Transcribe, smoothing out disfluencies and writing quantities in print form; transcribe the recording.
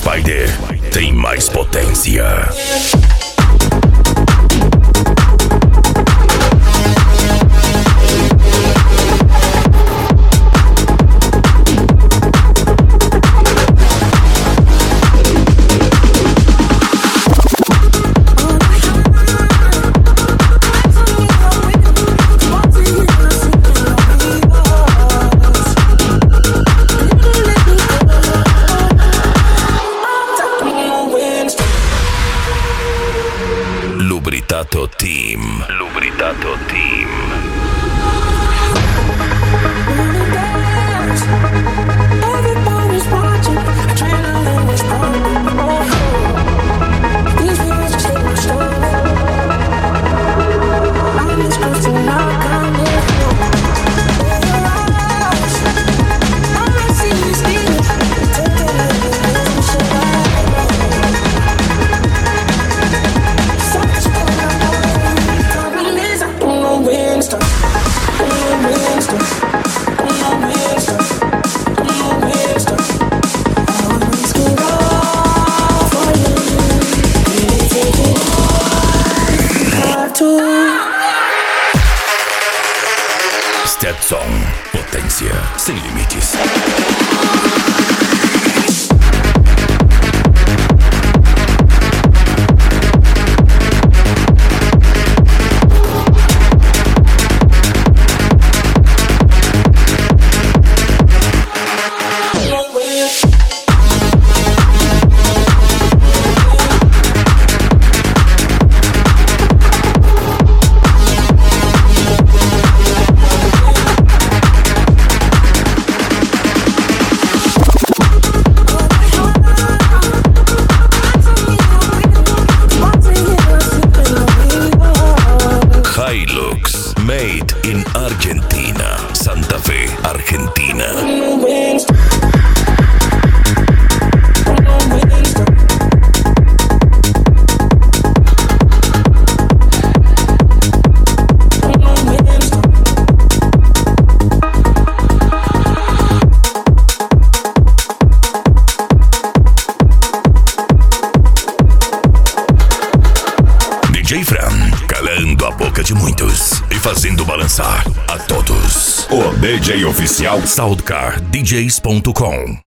Spider tem mais potência. Lubritato Team. Lubritato Team. Everybody's watching, adrenaline is pumping. These feelings take my soul. I'm just close to not coming. All I see is you. Stetson, potência sem limites. Hilux, made in Argentina, Santa Fe, Argentina. DJ Fran, calando a boca de muitos e fazendo balançar a todos. O DJ oficial SoundcarDJs.com.